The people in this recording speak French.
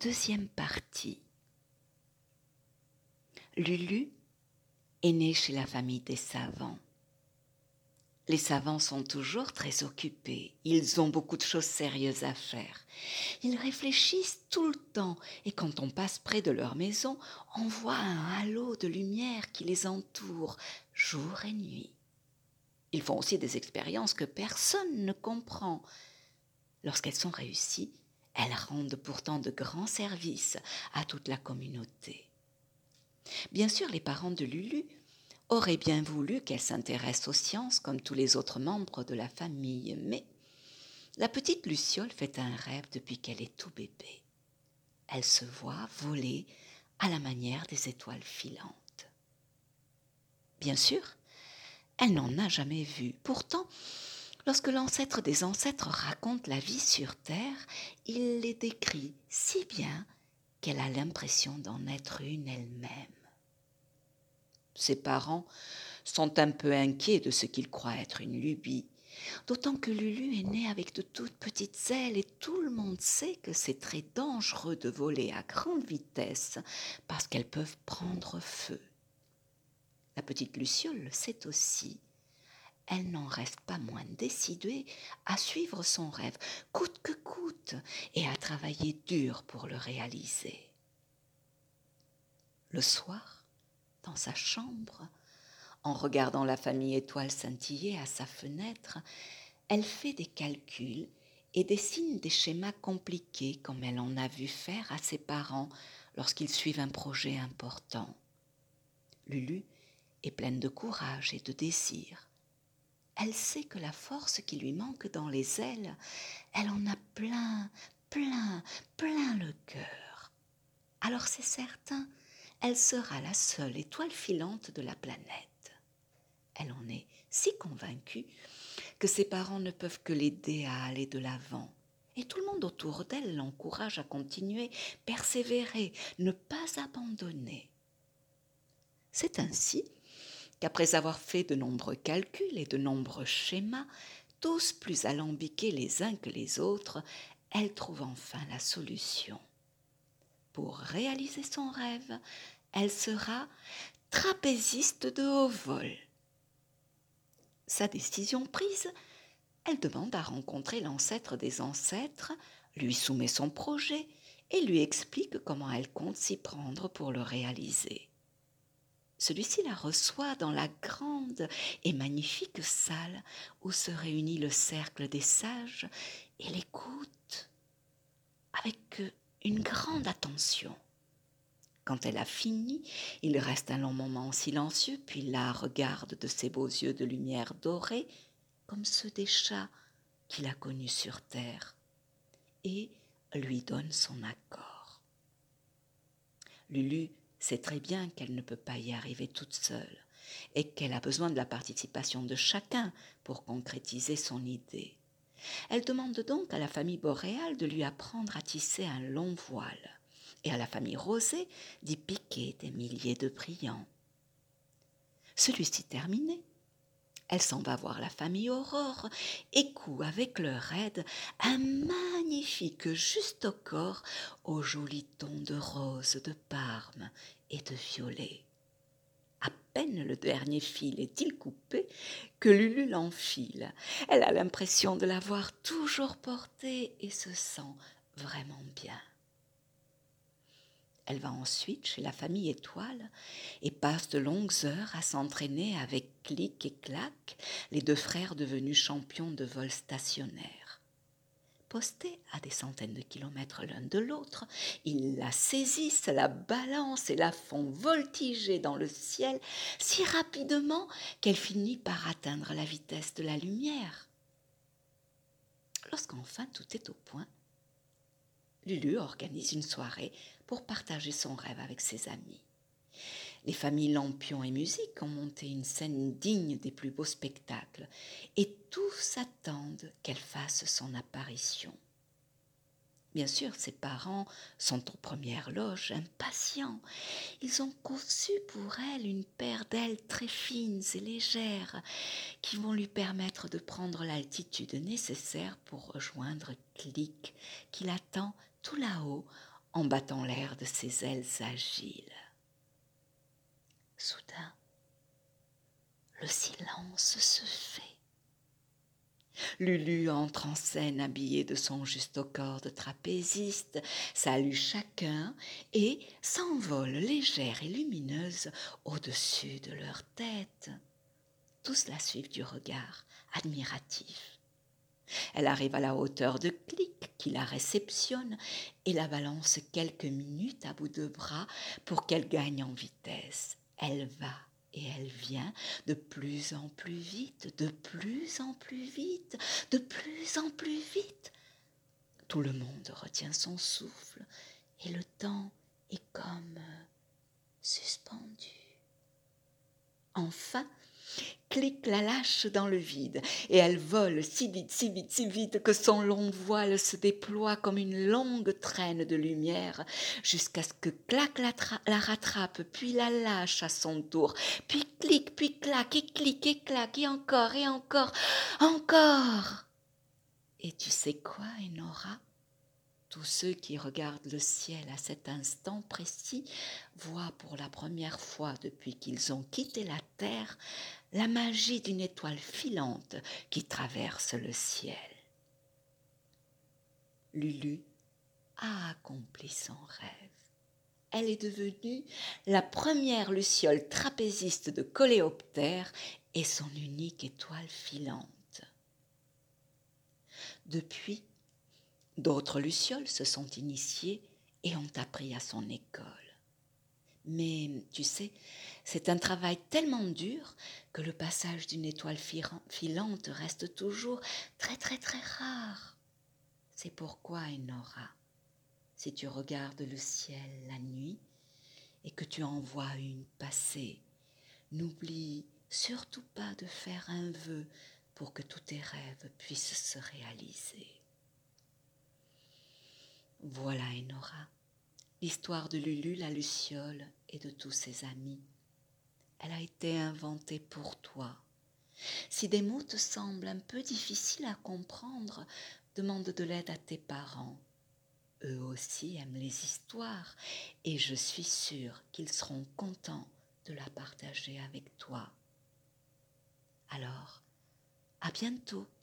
Deuxième partie. Lulu est née chez la famille des savants. Les savants sont toujours très occupés. Ils ont beaucoup de choses sérieuses à faire. Ils réfléchissent tout le temps et quand on passe près de leur maison, on voit un halo de lumière qui les entoure jour et nuit. Ils font aussi des expériences que personne ne comprend. Lorsqu'elles sont réussies, elles rendent pourtant de grands services à toute la communauté. Bien sûr, les parents de Lulu auraient bien voulu qu'elle s'intéresse aux sciences comme tous les autres membres de la famille, mais la petite Luciole fait un rêve depuis qu'elle est tout bébé. Elle se voit voler à la manière des étoiles filantes. Bien sûr, elle n'en a jamais vu. Pourtant, lorsque l'ancêtre des ancêtres raconte la vie sur Terre, il les décrit si bien qu'elle a l'impression d'en être une elle-même. Ses parents sont un peu inquiets de ce qu'ils croient être une lubie, d'autant que Lulu est née avec de toutes petites ailes et tout le monde sait que c'est très dangereux de voler à grande vitesse parce qu'elles peuvent prendre feu. La petite Luciole le sait aussi. Elle n'en reste pas moins décidée à suivre son rêve, coûte que coûte, et à travailler dur pour le réaliser. Le soir, dans sa chambre, en regardant la famille étoile scintiller à sa fenêtre, elle fait des calculs et dessine des schémas compliqués comme elle en a vu faire à ses parents lorsqu'ils suivent un projet important. Lulu est pleine de courage et de désir. Elle sait que la force qui lui manque dans les ailes, elle en a plein le cœur. Alors c'est certain, elle sera la seule étoile filante de la planète. Elle en est si convaincue que ses parents ne peuvent que l'aider à aller de l'avant. Et tout le monde autour d'elle l'encourage à continuer, persévérer, ne pas abandonner. C'est ainsi qu'après avoir fait de nombreux calculs et de nombreux schémas, tous plus alambiqués les uns que les autres, elle trouve enfin la solution. Pour réaliser son rêve, elle sera trapéziste de haut vol. Sa décision prise, elle demande à rencontrer l'ancêtre des ancêtres, lui soumet son projet et lui explique comment elle compte s'y prendre pour le réaliser. Celui-ci la reçoit dans la grande et magnifique salle où se réunit le cercle des sages et l'écoute avec une grande attention. Quand elle a fini, il reste un long moment silencieux, puis la regarde de ses beaux yeux de lumière dorée, comme ceux des chats qu'il a connus sur terre, et lui donne son accord. Lulu sait très bien qu'elle ne peut pas y arriver toute seule et qu'elle a besoin de la participation de chacun pour concrétiser son idée. Elle demande donc à la famille boréale de lui apprendre à tisser un long voile et à la famille rosée d'y piquer des milliers de brillants. Celui-ci terminé, elle s'en va voir la famille Aurore et coud avec leur aide un magnifique juste au corps aux jolis tons de rose, de parme et de violet. À peine le dernier fil est-il coupé que Lulu l'enfile. Elle a l'impression de l'avoir toujours porté et se sent vraiment bien. Elle va ensuite chez la famille Étoile et passe de longues heures à s'entraîner avec Clic et Clac, les deux frères devenus champions de vol stationnaire. Postés à des centaines de kilomètres l'un de l'autre, ils la saisissent, la balancent et la font voltiger dans le ciel si rapidement qu'elle finit par atteindre la vitesse de la lumière. Lorsqu'enfin tout est au point, Lulu organise une soirée pour partager son rêve avec ses amis. Les familles Lampion et Musique ont monté une scène digne des plus beaux spectacles et tous attendent qu'elle fasse son apparition. Bien sûr, ses parents sont aux premières loges, impatients. Ils ont conçu pour elle une paire d'ailes très fines et légères qui vont lui permettre de prendre l'altitude nécessaire pour rejoindre Clic, qui l'attend tout là-haut en battant l'air de ses ailes agiles. Soudain, le silence se fait. Lulu entre en scène habillée de son juste au corps de trapéziste, salue chacun et s'envole légère et lumineuse au-dessus de leur tête. Tous la suivent du regard admiratif. Elle arrive à la hauteur de Clic qui la réceptionne et la balance quelques minutes à bout de bras pour qu'elle gagne en vitesse. Elle va et elle vient de plus en plus vite, de plus en plus vite, de plus en plus vite. Tout le monde retient son souffle et le temps est comme suspendu. Enfin, Clic la lâche dans le vide et elle vole si vite, si vite, si vite que son long voile se déploie comme une longue traîne de lumière jusqu'à ce que Clac la rattrape puis la lâche à son tour, puis Clic, puis Clac et Clic et Clac et encore, encore. Et tu sais quoi, Enora? Tous ceux qui regardent le ciel à cet instant précis voient pour la première fois depuis qu'ils ont quitté la terre la magie d'une étoile filante qui traverse le ciel. Lulu a accompli son rêve. Elle est devenue la première luciole trapéziste de Coléoptère et son unique étoile filante. Depuis, d'autres lucioles se sont initiées et ont appris à son école. Mais tu sais, c'est un travail tellement dur que le passage d'une étoile filante reste toujours très très très rare. C'est pourquoi, Enora, si tu regardes le ciel la nuit et que tu en vois une passer, n'oublie surtout pas de faire un vœu pour que tous tes rêves puissent se réaliser. Voilà, Enora, l'histoire de Lulu la luciole et de tous ses amis. Elle a été inventée pour toi. Si des mots te semblent un peu difficiles à comprendre, demande de l'aide à tes parents. Eux aussi aiment les histoires et je suis sûre qu'ils seront contents de la partager avec toi. Alors, à bientôt.